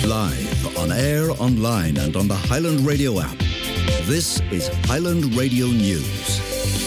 Live, on air, online and on the Highland Radio app. This is Highland Radio News.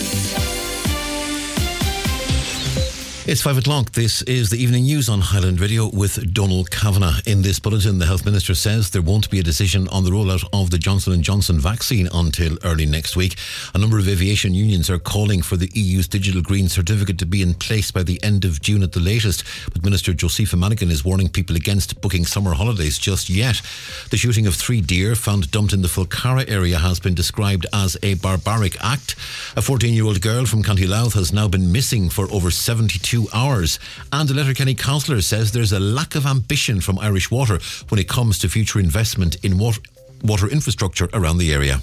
It's 5 o'clock. This is the evening news on Highland Radio with Donald Kavanagh. In this bulletin, the Health Minister says there won't be a decision on the rollout of the Johnson & Johnson vaccine until early next week. A number of aviation unions are calling for the EU's digital green certificate to be in place by the end of June at the latest. But Minister Josepha Manigan is warning people against booking summer holidays just yet. The shooting of 3 deer found dumped in the Fulcarra area has been described as a barbaric act. A 14-year-old girl from County Louth has now been missing for over 72 hours. And the Letterkenny councillor says there's a lack of ambition from Irish Water when it comes to future investment in water infrastructure around the area.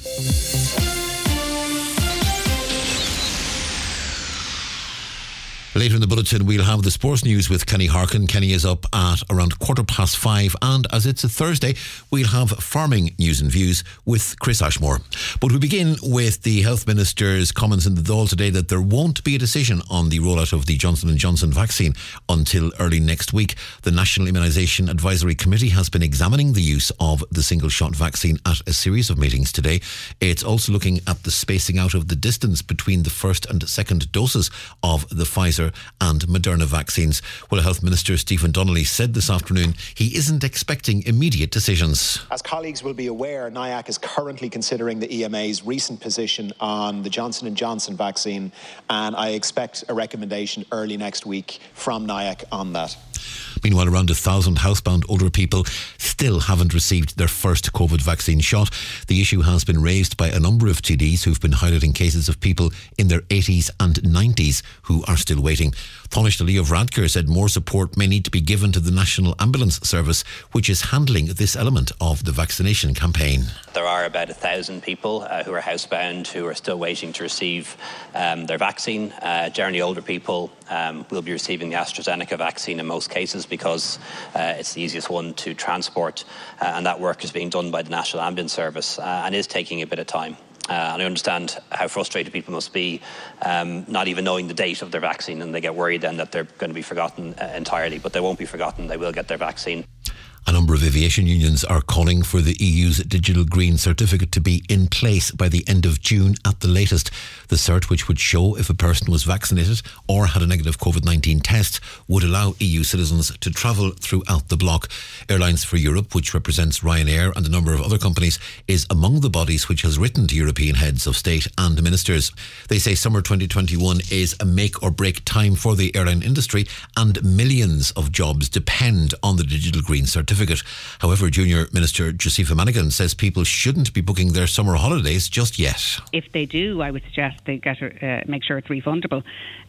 Later in the bulletin, we'll have the sports news with Kenny Harkin. Kenny is up at around 5:15, and as it's a Thursday, we'll have farming news and views with Chris Ashmore. But we begin with the Health Minister's comments in the Dáil today that there won't be a decision on the rollout of the Johnson & Johnson vaccine until early next week. The National Immunisation Advisory Committee has been examining the use of the single-shot vaccine at a series of meetings today. It's also looking at the spacing out of the distance between the first and second doses of the Pfizer and Moderna vaccines. Well, Health Minister Stephen Donnelly said this afternoon he isn't expecting immediate decisions. As colleagues will be aware, NIAC is currently considering the EMA's recent position on the Johnson & Johnson vaccine, and I expect a recommendation early next week from NIAC on that. Meanwhile, around 1,000 housebound older people still haven't received their first COVID vaccine shot. The issue has been raised by a number of TDs who've been highlighting cases of people in their 80s and 90s who are still waiting. Tánaiste Leo Varadkar said more support may need to be given to the National Ambulance Service, which is handling this element of the vaccination campaign. There are about 1,000 people who are housebound who are still waiting to receive their vaccine. Generally older people will be receiving the AstraZeneca vaccine in most cases because it's the easiest one to transport, and that work is being done by the National Ambulance Service and is taking a bit of time. And I understand how frustrated people must be not even knowing the date of their vaccine, and they get worried then that they're going to be forgotten entirely, but they won't be forgotten. They will get their vaccine. A number of aviation unions are calling for the EU's digital green certificate to be in place by the end of June at the latest. The cert, which would show if a person was vaccinated or had a negative COVID-19 test, would allow EU citizens to travel throughout the bloc. Airlines for Europe, which represents Ryanair and a number of other companies, is among the bodies which has written to European heads of state and ministers. They say summer 2021 is a make or break time for the airline industry, and millions of jobs depend on the digital green certificate. However, Junior Minister Josepha Manigan says people shouldn't be booking their summer holidays just yet. If they do, I would suggest they make sure it's refundable,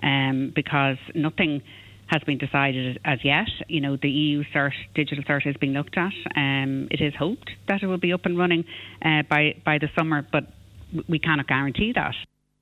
because nothing has been decided as yet. You know, the EU cert, digital cert, is being looked at. It is hoped that it will be up and running by the summer, but we cannot guarantee that.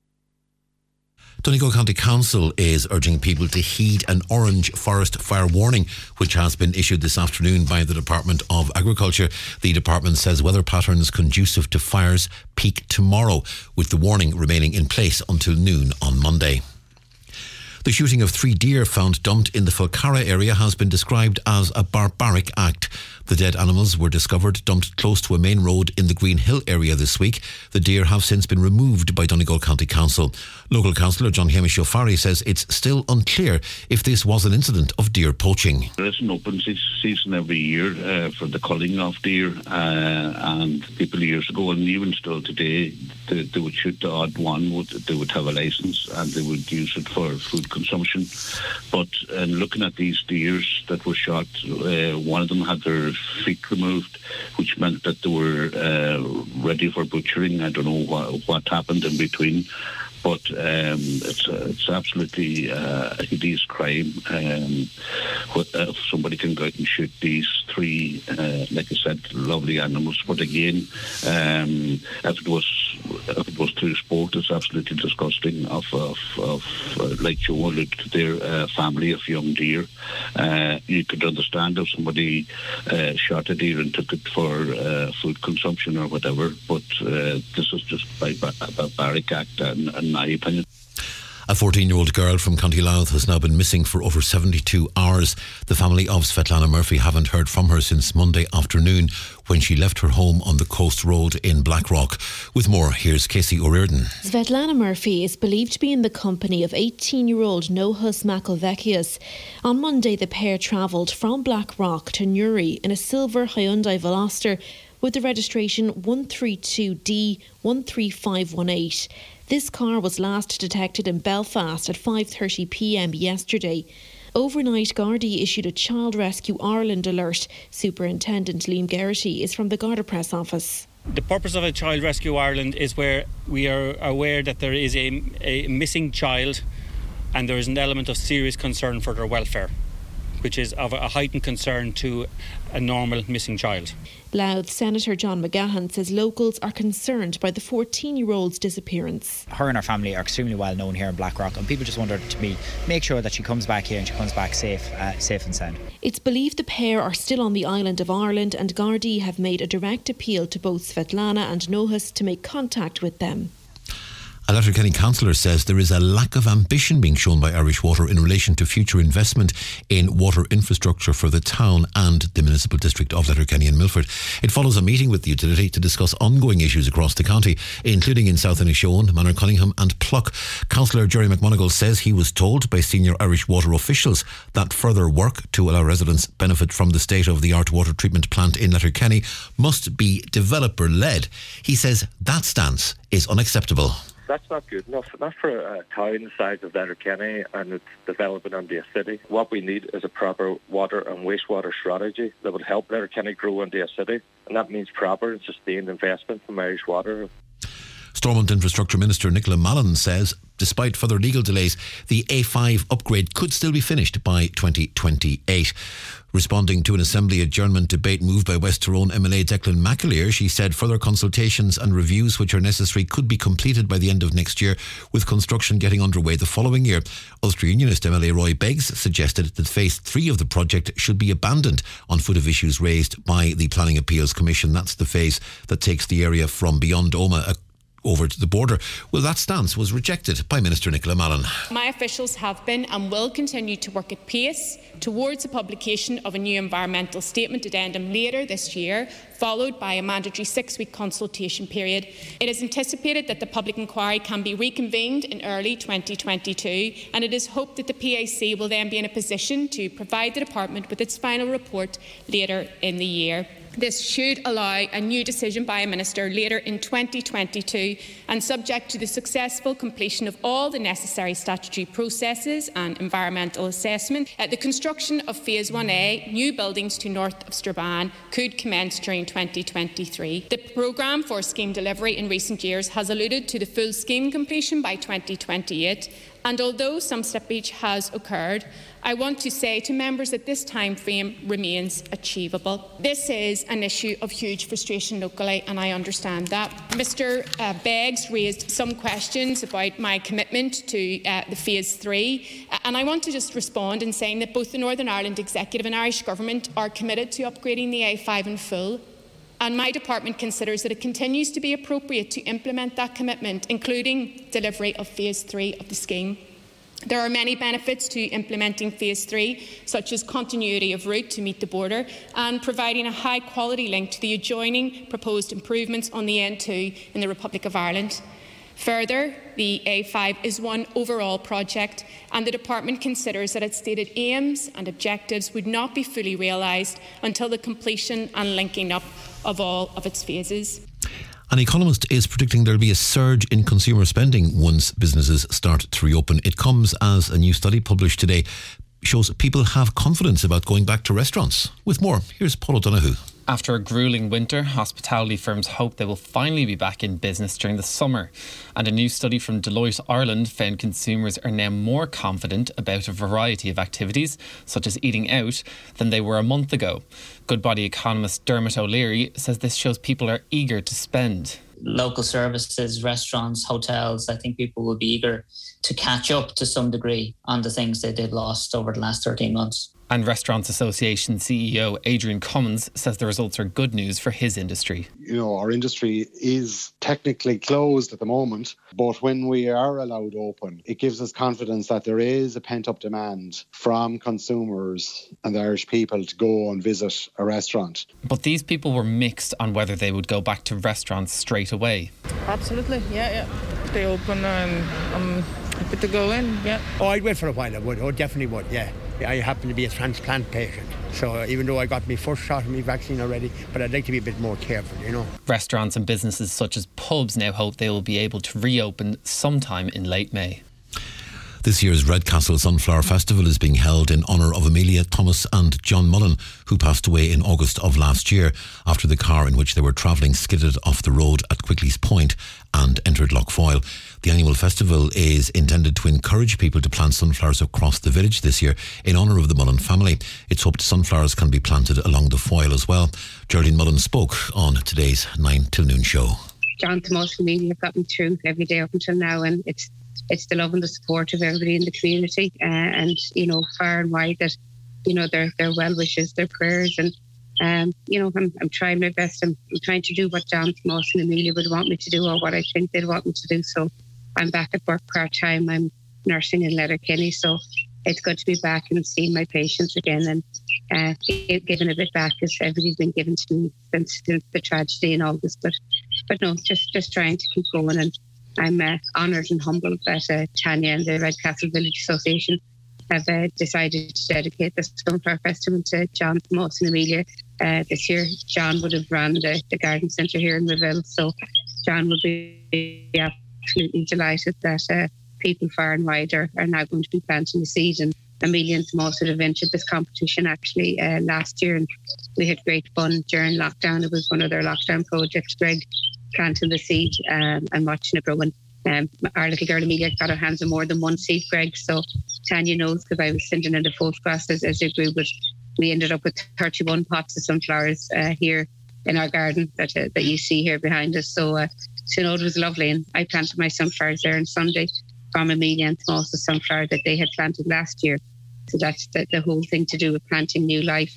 Donegal County Council is urging people to heed an orange forest fire warning, which has been issued this afternoon by the Department of Agriculture. The department says weather patterns conducive to fires peak tomorrow, with the warning remaining in place until noon on Monday. The shooting of 3 deer found dumped in the Fulcarra area has been described as a barbaric act. The dead animals were discovered dumped close to a main road in the Green Hill area this week. The deer have since been removed by Donegal County Council. Local councillor John Hamish O'Farrell says it's still unclear if this was an incident of deer poaching. There is an open season every year for the culling of deer, and people years ago, and even still today, they would shoot the odd one. They would have a licence and they would use it for food consumption. But looking at these deers that were shot, one of them had their feet removed, which meant that they were ready for butchering. I don't know what happened in between, but it's absolutely a hideous crime. If somebody can go out and shoot these 3, like I said, lovely animals, but again, if it was through sport, it's absolutely disgusting. Like Joe alluded to their family of young deer. You could understand if somebody shot a deer and took it for food consumption or whatever, but this is just a barbaric act, in my opinion. A 14-year-old girl from County Louth has now been missing for over 72 hours. The family of Svetlana Murphy haven't heard from her since Monday afternoon when she left her home on the Coast Road in Blackrock. With more, here's Casey O'Riordan. Svetlana Murphy is believed to be in the company of 18-year-old Nohus Makovecius. On Monday, the pair travelled from Blackrock to Newry in a silver Hyundai Veloster with the registration 132D13518. This car was last detected in Belfast at 5:30 p.m. yesterday. Overnight, Gardaí issued a Child Rescue Ireland alert. Superintendent Liam Geraghty is from the Garda Press office. The purpose of a Child Rescue Ireland is where we are aware that there is a missing child and there is an element of serious concern for their welfare, which is of a heightened concern to a normal missing child. Louth Senator John McGahan says locals are concerned by the 14-year-old's disappearance. Her and her family are extremely well known here in Blackrock, and people just wanted to make sure that she comes back here and she comes back safe and sound. It's believed the pair are still on the island of Ireland, and Gardaí have made a direct appeal to both Svetlana and Nohus to make contact with them. A Letterkenny councillor says there is a lack of ambition being shown by Irish Water in relation to future investment in water infrastructure for the town and the municipal district of Letterkenny and Milford. It follows a meeting with the utility to discuss ongoing issues across the county, including in South Inishowen, Manor Cunningham and Pluck. Councillor Jerry McMonigal says he was told by senior Irish Water officials that further work to allow residents benefit from the state-of-the-art water treatment plant in Letterkenny must be developer-led. He says that stance is unacceptable. That's not good enough, not for a town the size of Letterkenny and it's developing into a city. What we need is a proper water and wastewater strategy that would help Letterkenny grow into a city, and that means proper and sustained investment from Irish Water. Stormont Infrastructure Minister Nicola Mallon says despite further legal delays, the A5 upgrade could still be finished by 2028. Responding to an Assembly adjournment debate moved by West Tyrone MLA Declan McAleer, she said further consultations and reviews which are necessary could be completed by the end of next year, with construction getting underway the following year. Ulster Unionist MLA Roy Beggs suggested that Phase 3 of the project should be abandoned on foot of issues raised by the Planning Appeals Commission. That's the phase that takes the area from beyond Omagh over to the border. Well, that stance was rejected by Minister Nicola Mallon. My officials have been and will continue to work at pace towards the publication of a new environmental statement addendum later this year, followed by a mandatory 6-week consultation period. It is anticipated that the public inquiry can be reconvened in early 2022, and it is hoped that the PAC will then be in a position to provide the Department with its final report later in the year. This should allow a new decision by a minister later in 2022, and subject to the successful completion of all the necessary statutory processes and environmental assessment. The construction of Phase 1A, new buildings to north of Strabane, could commence during 2023. The programme for scheme delivery in recent years has alluded to the full scheme completion by 2028. And although some slippage has occurred, I want to say to members that this time frame remains achievable. This is an issue of huge frustration locally, and I understand that. Mr Beggs raised some questions about my commitment to the Phase 3, and I want to just respond in saying that both the Northern Ireland Executive and Irish Government are committed to upgrading the A5 in full. And my department considers that it continues to be appropriate to implement that commitment, including delivery of Phase 3 of the scheme. There are many benefits to implementing Phase 3, such as continuity of route to meet the border and providing a high-quality link to the adjoining proposed improvements on the N2 in the Republic of Ireland. Further, the A5 is one overall project, and the Department considers that its stated aims and objectives would not be fully realised until the completion and linking up of all of its phases. An economist is predicting there will be a surge in consumer spending once businesses start to reopen. It comes as a new study published today shows people have confidence about going back to restaurants. With more, here's Paul O'Donoghue. After a gruelling winter, hospitality firms hope they will finally be back in business during the summer. And a new study from Deloitte Ireland found consumers are now more confident about a variety of activities, such as eating out, than they were a month ago. Goodbody economist Dermot O'Leary says this shows people are eager to spend. Local services, restaurants, hotels, I think people will be eager to catch up to some degree on the things they did lost over the last 13 months. And Restaurants Association CEO Adrian Cummins says the results are good news for his industry. You know, our industry is technically closed at the moment, but when we are allowed open, it gives us confidence that there is a pent-up demand from consumers and the Irish people to go and visit a restaurant. But these people were mixed on whether they would go back to restaurants straight away. Absolutely, yeah. They open and I'm happy to go in, yeah. Oh, I'd wait for a while, I would. Oh, definitely would, yeah. I happen to be a transplant patient, so even though I got my first shot of my vaccine already, but I'd like to be a bit more careful, you know. Restaurants and businesses such as pubs now hope they will be able to reopen sometime in late May. This year's Redcastle Sunflower Festival is being held in honour of Amelia, Thomas and John Mullen, who passed away in August of last year after the car in which they were travelling skidded off the road at Quickleys Point and entered Lochfoyle. The annual festival is intended to encourage people to plant sunflowers across the village this year in honour of the Mullen family. It's hoped sunflowers can be planted along the foyle as well. Geraldine Mullen spoke on today's 9 till noon show. John, Thomas and Amelia have got me through every day up until now, and it's the love and the support of everybody in the community, and you know, far and wide, that you know, their well wishes, their prayers, and you know, I'm trying my best. I'm trying to do what John, Thomas and Amelia would want me to do, or what I think they'd want me to do. So I'm back at work part time. I'm nursing in Letterkenny, so it's good to be back and seeing my patients again, and giving a bit back, as everybody's been given to me since the tragedy in August. But no, just trying to keep going, and I'm honoured and humbled that Tanya and the Redcastle Village Association have decided to dedicate the Sunflower Festival to John, Thomas and Amelia. This year, John would have run the garden centre here in Reville, so John would be absolutely delighted that people far and wide are now going to be planting the seed. And Amelia and Thomas would have entered this competition actually last year, and we had great fun during lockdown. It was one of their lockdown projects, Greg planting the seed and watching it grow. And our little girl Amelia got her hands on more than one seed, Greg. So Tanya knows, because I was sending in the photographs as they grew. But we ended up with 31 pots of sunflowers here in our garden that you see here behind us. So no, it was lovely. And I planted my sunflowers there on Sunday from Amelia and Thomas' sunflower that they had planted last year. So that's the whole thing to do with planting new life.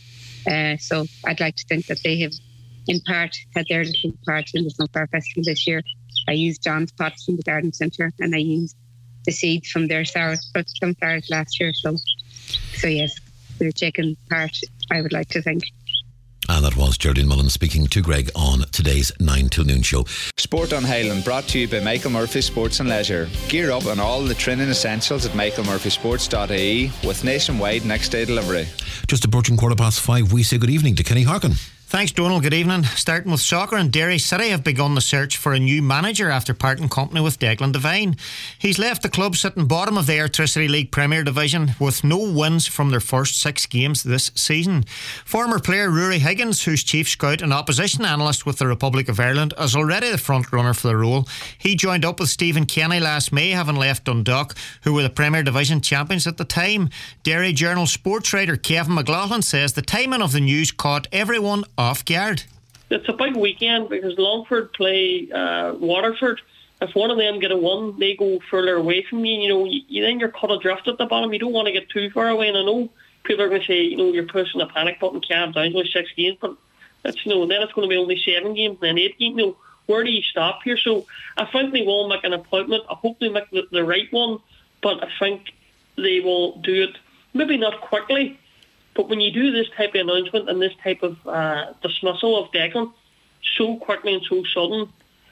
So I'd like to think that they have, in part, had their little part in the Sunflower Festival this year. I used John's pots from the garden centre, and I used the seeds from their sunflowers last year. So yes, they're taking part, I would like to think. And that was Geraldine Mullen speaking to Greg on today's 9 till noon show. Sport on Highland, brought to you by Michael Murphy Sports and Leisure. Gear up on all the training essentials at michaelmurphysports.ie with nationwide next day delivery. Just approaching 5:15, we say good evening to Kenny Harkin. Thanks, Donald. Good evening. Starting with soccer, and Derry City have begun the search for a new manager after parting company with Declan Devine. He's left the club sitting bottom of the Airtricity League Premier Division with no wins from their first 6 games this season. Former player Rory Higgins, who's chief scout and opposition analyst with the Republic of Ireland, is already the front runner for the role. He joined up with Stephen Kenny last May, having left Dundalk, who were the Premier Division champions at the time. Derry Journal sports writer Kevin McLaughlin says the timing of the news caught everyone off guard. It's a big weekend because Longford play Waterford. If one of them get a win, they go further away from you. You know, then you're cut adrift at the bottom. You don't want to get too far away. And I know people are going to say, you know, you're pushing a panic button, calm down, only 6 games, but it's, you know, then it's going to be only 7 games, then 8 games. You know, where do you stop here? So I think they will make an appointment. I hope they make the right one, but I think they will do it maybe not quickly. But when you do this type of announcement and this type of dismissal of Declan so quickly and so sudden,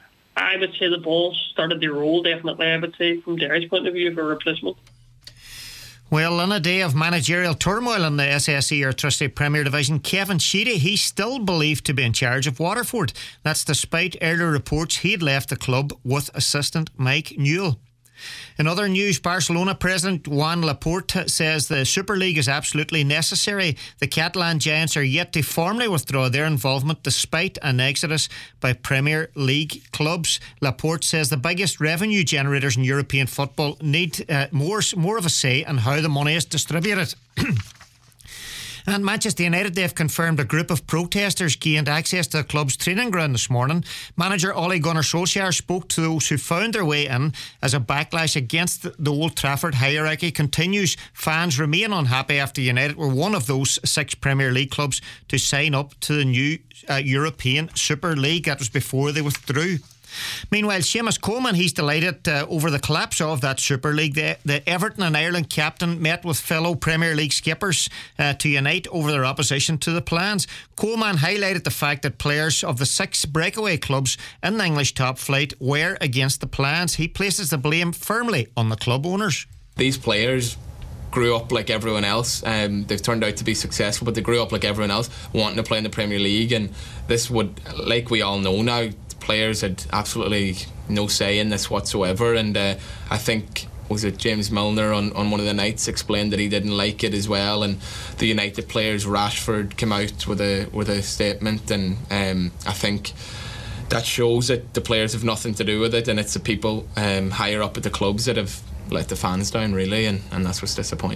I would say the ball started to roll, definitely, I would say, from Derry's point of view, for replacement. Well, in a day of managerial turmoil in the SSE Airtricity Premier Division, Kevin Sheedy, he's still believed to be in charge of Waterford. That's despite earlier reports he'd left the club with assistant Mike Newell. In other news, Barcelona president Joan Laporta says the Super League is absolutely necessary. The Catalan giants are yet to formally withdraw their involvement despite an exodus by Premier League clubs. Laporta says the biggest revenue generators in European football need more of a say in how the money is distributed. And Manchester United, they've confirmed a group of protesters gained access to the club's training ground this morning. Manager Ole Gunnar Solskjaer spoke to those who found their way in as a backlash against the Old Trafford hierarchy continues. Fans remain unhappy after United were one of those 6 Premier League clubs to sign up to the new European Super League. That was before they withdrew. Meanwhile, Seamus Coleman, he's delighted over the collapse of that Super League. The Everton and Ireland captain met with fellow Premier League skippers to unite over their opposition to the plans. Coleman highlighted the fact that players of the 6 breakaway clubs in the English top flight were against the plans. He places the blame firmly on the club owners. These players grew up like everyone else. They've turned out to be successful, but they grew up like everyone else, wanting to play in the Premier League, and this would, like we all know now, players had absolutely no say in this whatsoever. And I think, was it James Milner on one of the nights explained that he didn't like it as well, and the United players, Rashford, came out with a statement, and I think that shows that the players have nothing to do with it, and it's the people higher up at the clubs that have let the fans down, really, and that's what's disappointing.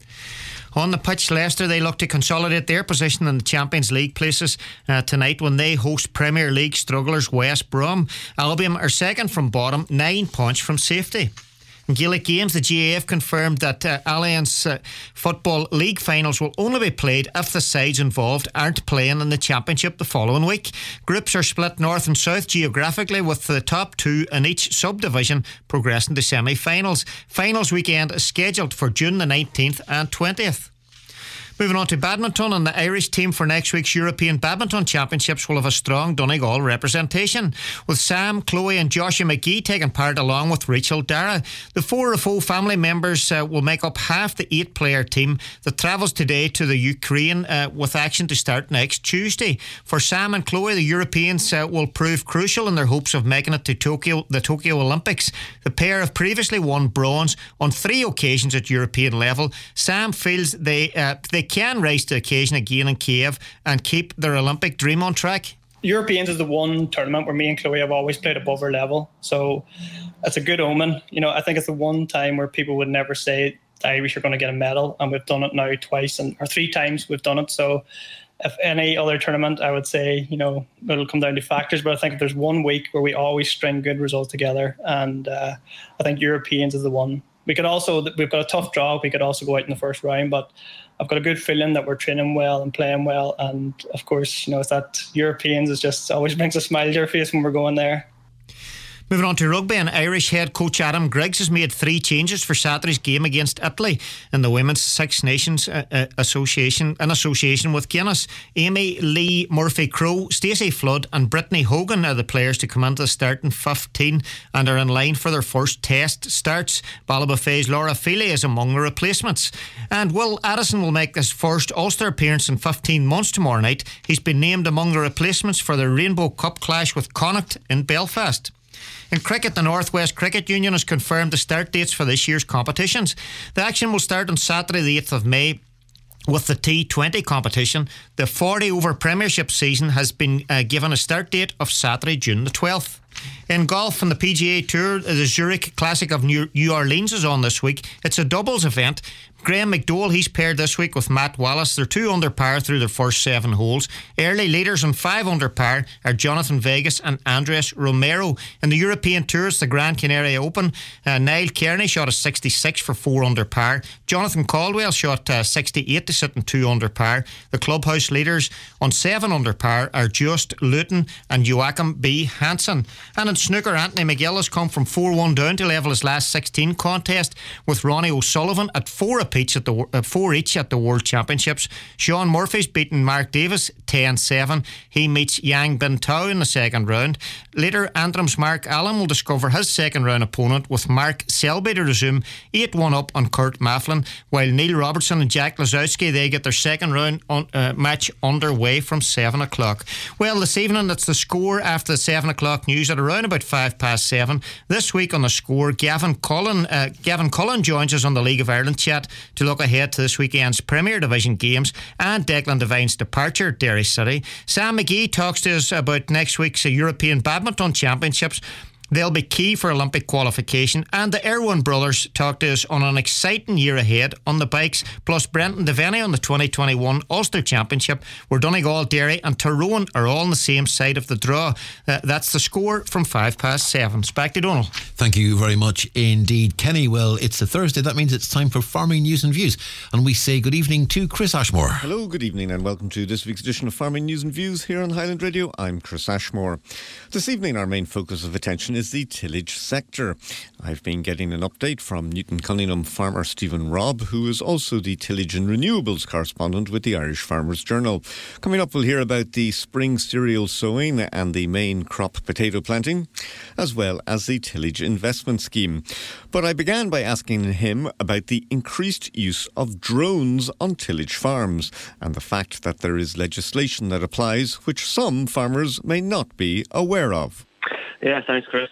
On the pitch, Leicester, they look to consolidate their position in the Champions League places tonight when they host Premier League strugglers West Brom. Albion are second from bottom, 9 points from safety. In Gaelic games, the GAA confirmed that Alliance Football League finals will only be played if the sides involved aren't playing in the Championship the following week. Groups are split north and south geographically, with the top 2 in each subdivision progressing to semi-finals. Finals weekend is scheduled for June the 19th and 20th. Moving on to badminton, and the Irish team for next week's European Badminton Championships will have a strong Donegal representation, with Sam, Chloe and Joshua McGee taking part along with Rachel Dara. The 4 Rafo family members will make up half the 8-player team that travels today to the Ukraine, with action to start next Tuesday. For Sam and Chloe, the Europeans will prove crucial in their hopes of making it to the Tokyo Olympics. The pair have previously won bronze on 3 occasions at European level. Sam feels they can rise to the occasion again in Kiev and keep their Olympic dream on track. Europeans is the one tournament where me and Chloe have always played above our level, so it's a good omen. You know, I think it's the one time where people would never say the Irish are going to get a medal, and we've done it now twice, or 3 times we've done it. So if any other tournament, I would say, you know, it'll come down to factors, but I think if there's one week where we always string good results together, and I think Europeans is the one. We've got a tough draw. We could also go out in the first round, but I've got a good feeling that we're training well and playing well. And of course, you know, it's that Europeans just always brings a smile to your face when we're going there. Moving on to rugby, and Irish head coach Adam Griggs has made 3 changes for Saturday's game against Italy in the Women's Six Nations Association, in association with Guinness. Amy Lee Murphy-Crowe, Stacey Flood and Brittany Hogan are the players to come into the starting 15 and are in line for their first test starts. Ballybofey's Laura Feely is among the replacements. And Will Addison will make his first Ulster appearance in 15 months tomorrow night. He's been named among the replacements for the Rainbow Cup clash with Connacht in Belfast. In cricket, the North West Cricket Union has confirmed the start dates for this year's competitions. The action will start on Saturday the 8th of May with the T20 competition. The 40-over Premiership season has been given a start date of Saturday, June the 12th. In golf, on the PGA Tour, the Zurich Classic of New Orleans is on this week. It's a doubles event. Graham McDowell, he's paired this week with Matt Wallace. They're 2 under par through their first 7 holes. Early leaders on 5 under par are Jonathan Vegas and Andres Romero. In the European Tours, the Gran Canaria Open, Niall Kearney shot a 66 for 4 under par. Jonathan Caldwell shot 68 to sit in 2 under par. The clubhouse leaders on 7 under par are Just Luton and Joachim B. Hansen. And in snooker, Anthony McGill has come from 4-1 down to level his last 16 contest with Ronnie O'Sullivan at 4 each at the World Championships. Sean Murphy's beaten Mark Davis 10-7. He meets Yang Bintao in the second round. Later, Antrim's Mark Allen will discover his second round opponent with Mark Selby to resume 8-1 up on Kurt Mafflin, while Neil Robertson and Jack Lazowski, they get their second round match underway from 7 o'clock. Well, this evening it's the score after the 7 o'clock news at around about 7:05. This week on the score, Gavin Cullen joins us on the League of Ireland chat to look ahead to this weekend's Premier Division games and Declan Devine's departure at Derry City. Sam McGee talks to us about next week's European Badminton Championships, They'll be key for Olympic qualification, and the Irwin brothers talked to us on an exciting year ahead on the bikes, plus Brenton Devaney on the 2021 Ulster Championship, where Donegal, Derry and Tyrone are all on the same side of the draw. That's the score from 7:05. Back to Donald. Thank you very much indeed, Kenny. Well, it's a Thursday. That means it's time for Farming News and Views, and we say good evening to Chris Ashmore. Hello, good evening, and welcome to this week's edition of Farming News and Views here on Highland Radio. I'm Chris Ashmore. This evening our main focus of attention is the tillage sector. I've been getting an update from Newton Cunningham farmer Stephen Robb, who is also the tillage and renewables correspondent with the Irish Farmers Journal. Coming up, we'll hear about the spring cereal sowing and the main crop potato planting, as well as the tillage investment scheme. But I began by asking him about the increased use of drones on tillage farms and the fact that there is legislation that applies which some farmers may not be aware of. Yeah, thanks, Chris.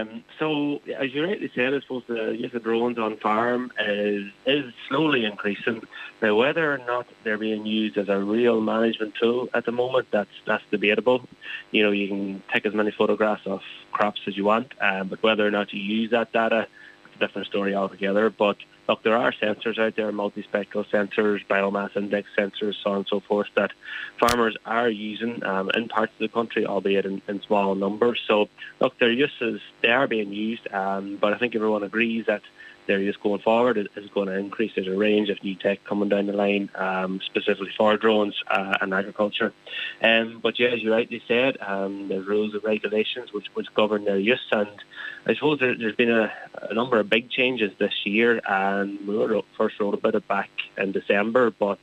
So, as you rightly said, I suppose the use of drones on farm is slowly increasing. Now, whether or not they're being used as a real management tool at the moment, that's debatable. You know, you can take as many photographs of crops as you want, but whether or not you use that data, it's a different story altogether. But look, there are sensors out there, multispectral sensors, biomass index sensors, so on and so forth, that farmers are using in parts of the country, albeit in small numbers. So, look, their uses, they are being used, but I think everyone agrees that their use going forward is going to increase. There's a range of new tech coming down the line, specifically for drones and agriculture. But yeah, as you rightly said, there's rules and regulations which govern their use, and I suppose there's been a number of big changes this year, and we first wrote about it back in December, but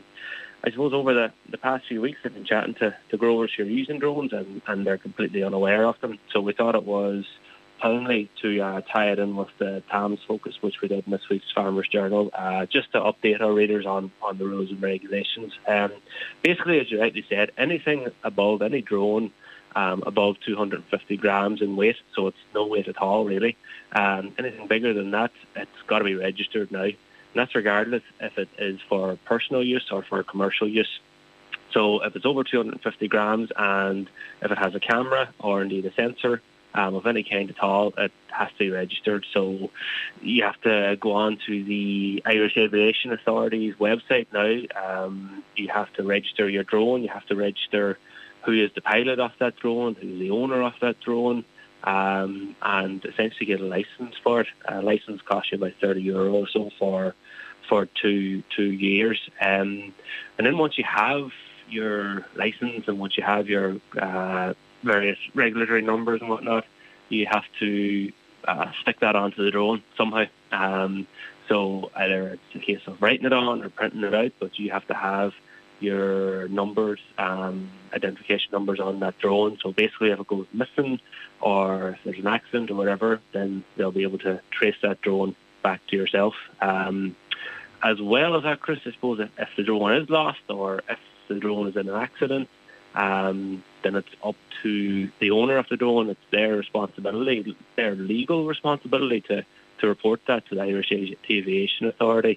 I suppose over the past few weeks I've been chatting to growers who are using drones, and they're completely unaware of them. So we thought it was timely to tie it in with the TAMS focus, which we did in this week's Farmers Journal, just to update our readers on the rules and regulations. Basically, as you rightly said, anything above, any drone above 250 grams in weight, so it's no weight at all really. Anything bigger than that, it's got to be registered now. And that's regardless if it is for personal use or for commercial use. So if it's over 250 grams and if it has a camera or indeed a sensor of any kind at all, it has to be registered. So you have to go on to the Irish Aviation Authority's website now. You have to register your drone. You have to register who is the pilot of that drone, who's the owner of that drone, and essentially get a license for it. A license costs you about €30 or so for 2 years. And then once you have your license and once you have your various regulatory numbers and whatnot, you have to stick that onto the drone somehow. So either it's a case of writing it on or printing it out, but you have to have your numbers, identification numbers on that drone. So basically if it goes missing or if there's an accident or whatever, then they'll be able to trace that drone back to yourself. As well as that, Chris, I suppose if the drone is lost or if the drone is in an accident, then it's up to the owner of the drone. It's their responsibility, their legal responsibility to report that to the Irish Aviation Authority.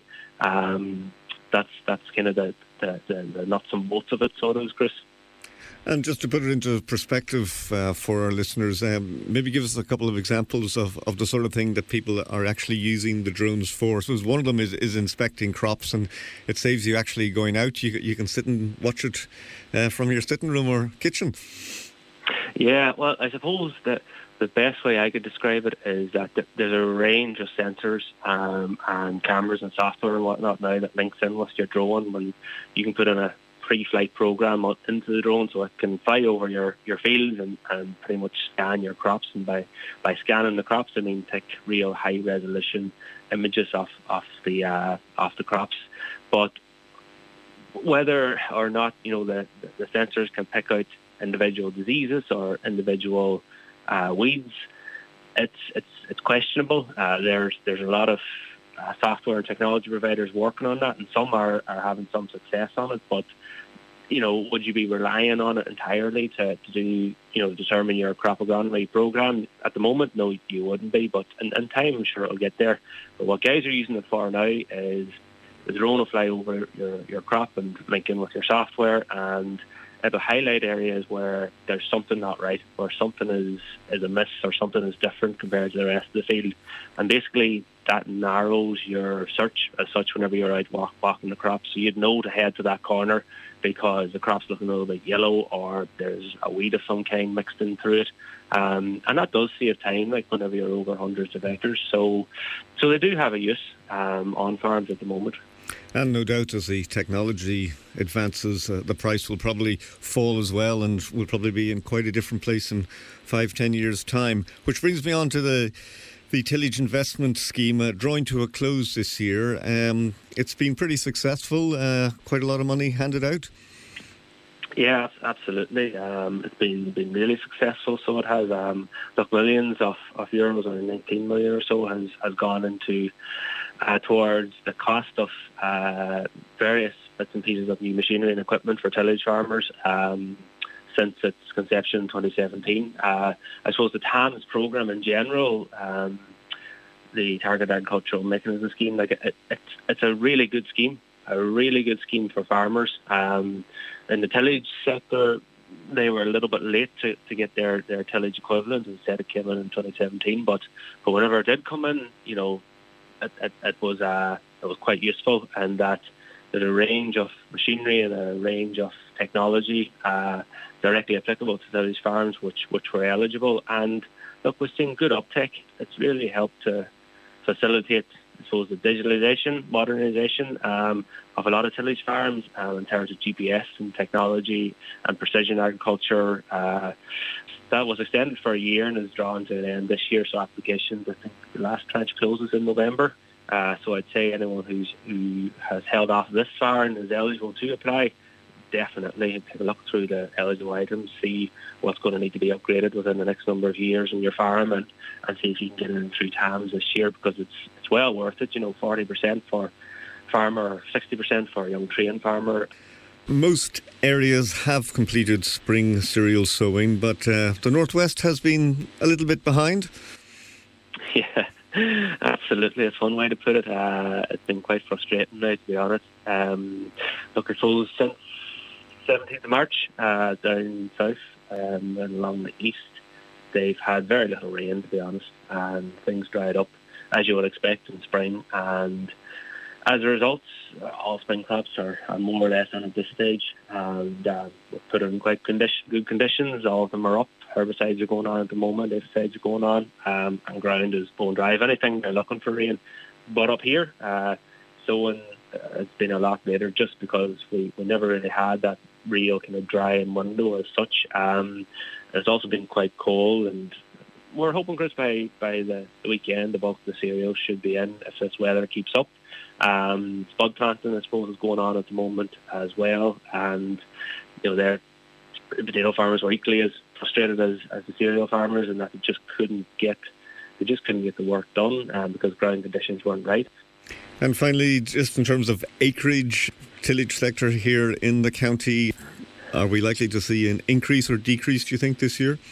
That's kind of the nuts and bolts of it, so it is, Chris. And just to put it into perspective for our listeners, maybe give us a couple of examples of the sort of thing that people are actually using the drones for. So one of them is inspecting crops, and it saves you actually going out. You can sit and watch it from your sitting room or kitchen. Yeah, well, I suppose that the best way I could describe it is that there's a range of sensors and cameras and software and whatnot now that links in with your drone. When you can put in a pre-flight program into the drone so it can fly over your fields and pretty much scan your crops. And by scanning the crops, I mean take real high-resolution images of the crops. But whether or not the sensors can pick out individual diseases or individual weeds, it's questionable. There's a lot of software and technology providers working on that, and some are having some success on it. But would you be relying on it entirely to do determine your crop agronomy program? At the moment, no, you wouldn't be. But in time, I'm sure it'll get there. But what guys are using it for now is the drone will fly over your crop and link in with your software, and It'll highlight areas where there's something not right, or something is amiss, or something is different compared to the rest of the field. And basically that narrows your search as such whenever you're out walking the crop. So you'd know to head to that corner because the crop's looking a little bit yellow, or there's a weed of some kind mixed in through it. And that does save time, like whenever you're over hundreds of hectares. So they do have a use on farms at the moment. And no doubt as the technology advances, the price will probably fall as well, and will probably be in quite a different place in 5-10 years' time. Which brings me on to the tillage investment scheme drawing to a close this year. It's been pretty successful, quite a lot of money handed out. Yeah, absolutely. It's been really successful. So it has millions of euros, or 19 million or so, has gone into towards the cost of various bits and pieces of new machinery and equipment for tillage farmers since its conception in 2017. I suppose the TAMS programme in general, the Targeted Agricultural Mechanism Scheme, it's a really good scheme, for farmers. In the tillage sector, they were a little bit late to get their tillage equivalent. Instead, it came in 2017. But whenever it did come in, it was quite useful, and that there's a range of machinery and a range of technology directly applicable to tillage farms which were eligible. And look, we're seeing good uptake. It's really helped to facilitate, I suppose, the digitalisation, modernisation of a lot of tillage farms in terms of GPS and technology and precision agriculture. That was extended for a year and is drawn to an end this year. So applications, I think the last tranche closes in November. So I'd say anyone who has held off this far and is eligible to apply, definitely take a look through the eligible items, see what's going to need to be upgraded within the next number of years in your farm, and see if you can get it in through TAMS this year, because it's well worth it. 40% for farmer, 60% for a young trained farmer. Most areas have completed spring cereal sowing, but the Northwest has been a little bit behind. Yeah, absolutely. It's one way to put it. It's been quite frustrating now, to be honest. Look, I suppose since 17th of March down south and along the east, they've had very little rain, to be honest, and things dried up as you would expect in spring. And as a result, all spring crops are more or less on at this stage, and we've put in quite good conditions. All of them are up. Herbicides are going on at the moment, insecticides are going on, and ground is bone dry. If anything, they're looking for rain. But up here, sowing it's been a lot later, just because we never really had that real kind of dry window as such. It's also been quite cold, and we're hoping, Chris, by the weekend, the bulk of the cereals should be in if this weather keeps up. Spud planting, I suppose, is going on at the moment as well, and their potato farmers were equally as frustrated as the cereal farmers, and that they just couldn't get the work done because ground conditions weren't right. And finally, just in terms of acreage, tillage sector here in the county, are we likely to see an increase or decrease, do you think, this year?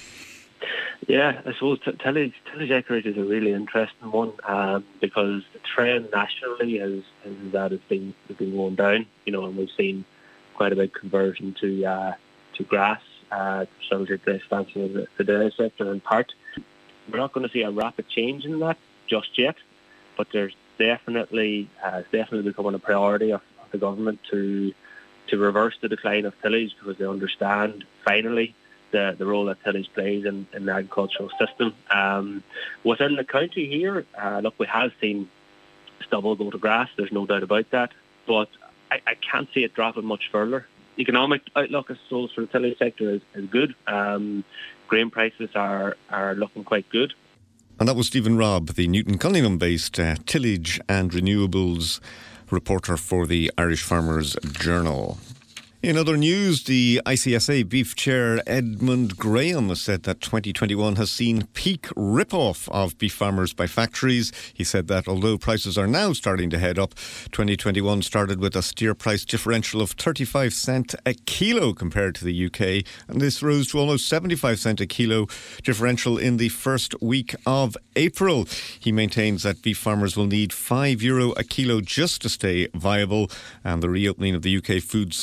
Yeah, I suppose tillage acreage is a really interesting one because the trend nationally is that it's been going down, and we've seen quite a big conversion to grass to facilitate the expansion of the dairy sector in part. We're not going to see a rapid change in that just yet, but there's definitely becoming a priority of the government to reverse the decline of tillage, because they understand finally the role that tillage plays in the agricultural system. Within the county here, look, we have seen stubble go to grass, there's no doubt about that, but I can't see it dropping much further. Economic outlook, I suppose, for the tillage sector is good. Grain prices are looking quite good. And that was Stephen Robb, the Newton Cunningham-based tillage and renewables reporter for the Irish Farmers Journal. In other news, the ICSA Beef Chair Edmund Graham has said that 2021 has seen peak rip-off of beef farmers by factories. He said that although prices are now starting to head up, 2021 started with a steer price differential of 35 cent a kilo compared to the UK, and this rose to almost 75 cent a kilo differential in the first week of April. He maintains that beef farmers will need €5 a kilo just to stay viable, and the reopening of the UK food service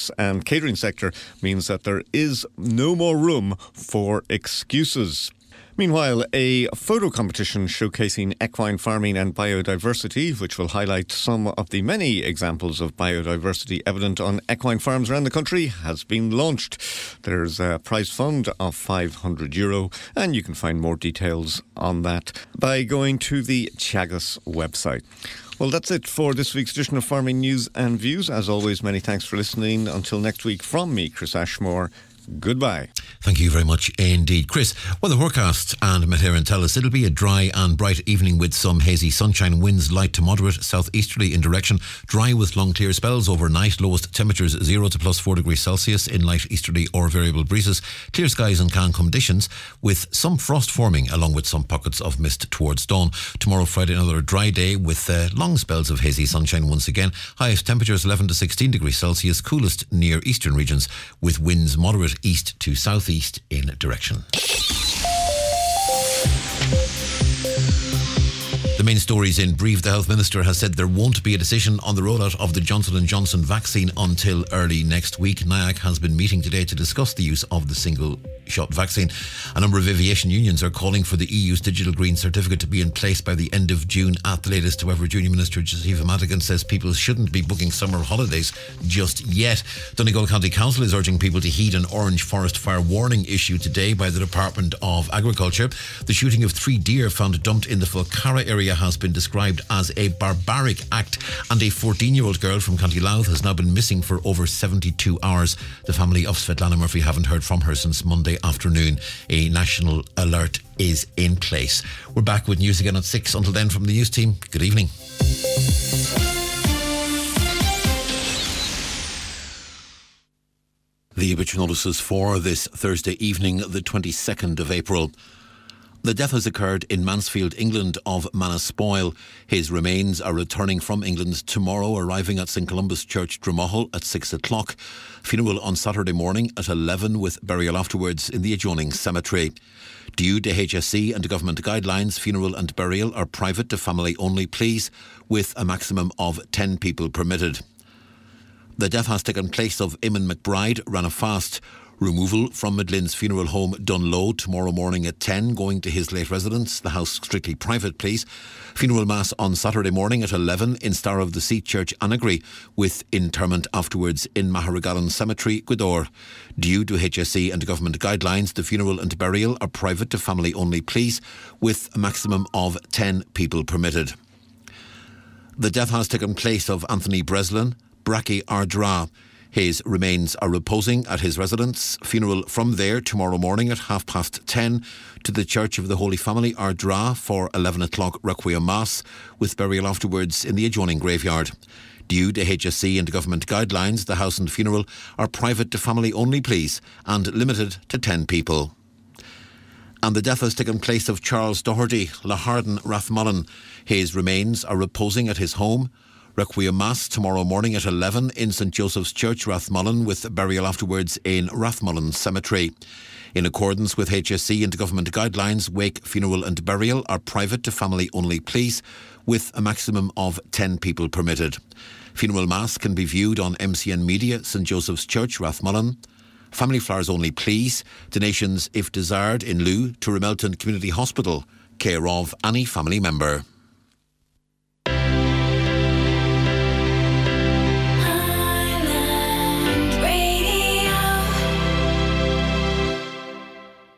service and catering sector means that there is no more room for excuses. Meanwhile, a photo competition showcasing equine farming and biodiversity, which will highlight some of the many examples of biodiversity evident on equine farms around the country, has been launched. There's a prize fund of €500, and you can find more details on that by going to the Teagasc website. Well, that's it for this week's edition of Farming News and Views. As always, many thanks for listening. Until next week, from me, Chris Ashmore, goodbye. Thank you very much indeed. Chris, weather forecast and Met Éireann tell us it'll be a dry and bright evening with some hazy sunshine, winds light to moderate southeasterly in direction, dry with long clear spells overnight, lowest temperatures 0 to plus 4 degrees Celsius in light easterly or variable breezes, clear skies and calm conditions with some frost forming along with some pockets of mist towards dawn. Tomorrow, Friday, another dry day with long spells of hazy sunshine once again, highest temperatures 11 to 16 degrees Celsius, coolest near eastern regions with winds moderate east to southeast in direction. The main stories in brief. The Health Minister has said there won't be a decision on the rollout of the Johnson & Johnson vaccine until early next week. NIAC has been meeting today to discuss the use of the single-shot vaccine. A number of aviation unions are calling for the EU's digital green certificate to be in place by the end of June at the latest. However, Junior Minister Josepha Madigan says people shouldn't be booking summer holidays just yet. Donegal County Council is urging people to heed an orange forest fire warning issued today by the Department of Agriculture. The shooting of 3 deer found dumped in the Fulcara area has been described as a barbaric act, and a 14-year-old girl from County Louth has now been missing for over 72 hours. The family of Svetlana Murphy haven't heard from her since Monday afternoon. A national alert is in place. We're back with news again at 6. Until then, from the news team, good evening. The obituary notices for this Thursday evening, the 22nd of April. The death has occurred in Mansfield, England, of Manus Spoyle. His remains are returning from England tomorrow, arriving at St Columba's Church, Dromahol at 6 o'clock. Funeral on Saturday morning at 11 with burial afterwards in the adjoining cemetery. Due to HSE and government guidelines, funeral and burial are private to family only, please, with a maximum of 10 people permitted. The death has taken place of Eamon McBride, ran a fast. Removal from Midlands Funeral Home, Dunlow, tomorrow morning at 10, going to his late residence, the house strictly private, please. Funeral mass on Saturday morning at 11 in Star of the Sea Church, Annagry, with interment afterwards in Maharagallan Cemetery, Gweedore. Due to HSE and government guidelines, the funeral and burial are private to family only, please, with a maximum of 10 people permitted. The death has taken place of Anthony Breslin, Bracky Ardra. His remains are reposing at his residence. Funeral from there tomorrow morning at 10:30 to the Church of the Holy Family, Ardra, for 11 o'clock Requiem Mass, with burial afterwards in the adjoining graveyard. Due to HSE and government guidelines, the house and funeral are private to family only, please, and limited to 10 people. And the death has taken place of Charles Doherty, Laharden, Rathmullen. His remains are reposing at his home. Requiem Mass tomorrow morning at 11 in St Joseph's Church, Rathmullen, with burial afterwards in Rathmullen Cemetery. In accordance with HSE and government guidelines, wake, funeral and burial are private to family only, please, with a maximum of 10 people permitted. Funeral Mass can be viewed on MCN Media, St Joseph's Church, Rathmullen. Family flowers only, please. Donations, if desired, in lieu to Remelton Community Hospital, care of any family member.